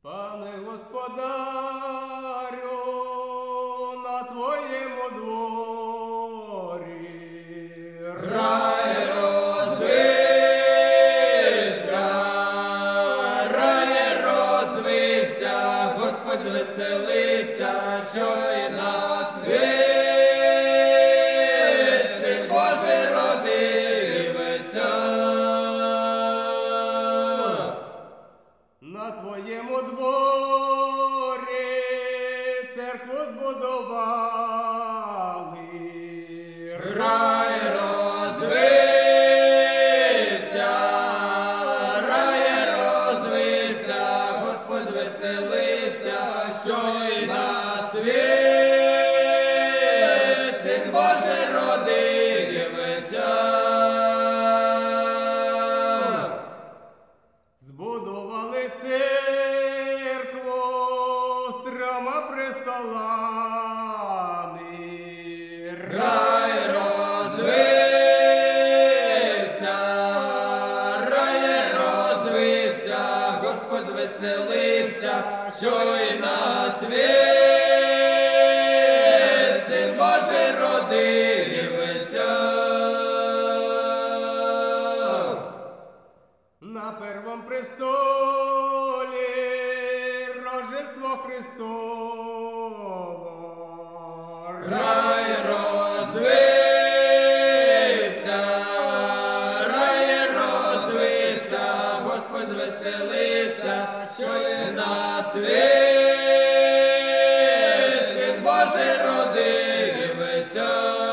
Пане Господарю, на Твоєму дворі рай розвився, Господь звеселився, що і нас Син Божий родився. на Твоєму дворі церкву збудували. Рай розвився, Господь звеселився, що і на світ Син Божий родився. Збудували церкву з 3 престолами. Рай розвився, Господь звеселився, що і на світ Син Божий родився. На первом престолі Рождество Христово. Рай розвився, Господь звеселився, що і на світ Син Божий родився.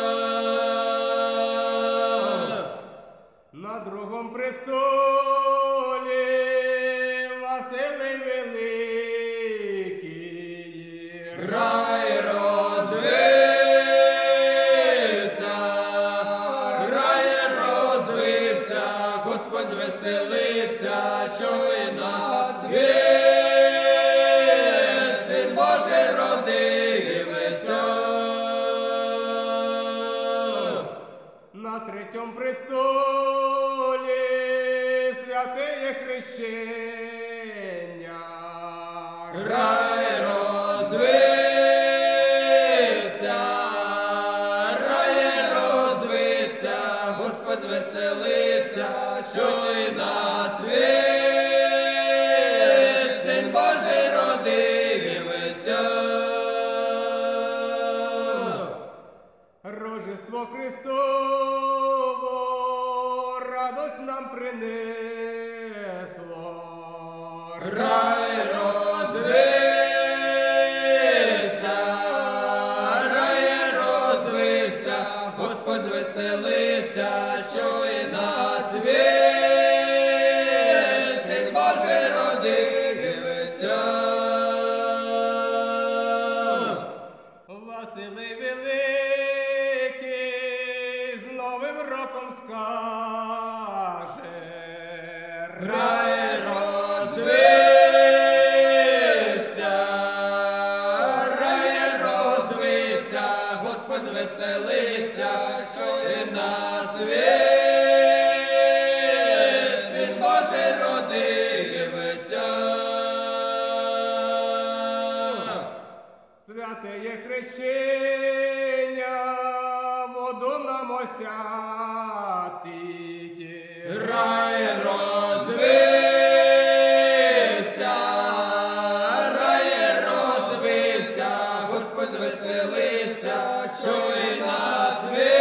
На другом престолі Василий Великий. Рай розвився, Господь звеселився, що і на світ Син Божий родився. На третьом престолі святеє хрещення. Рай розвився, Господь звеселився, що і на світ Син Божий родився. Рождество Христово радость нам принесло. Рай розвився, Господь звеселився, що і на світ Син Божий родився. Василий Великий з Новим роком скаже. Рай розвився, Господь звеселився, що і на світ Син Божий родився. Святеє хрещення воду нам осятить. Рай розвився, Господь звеселився, що і на світ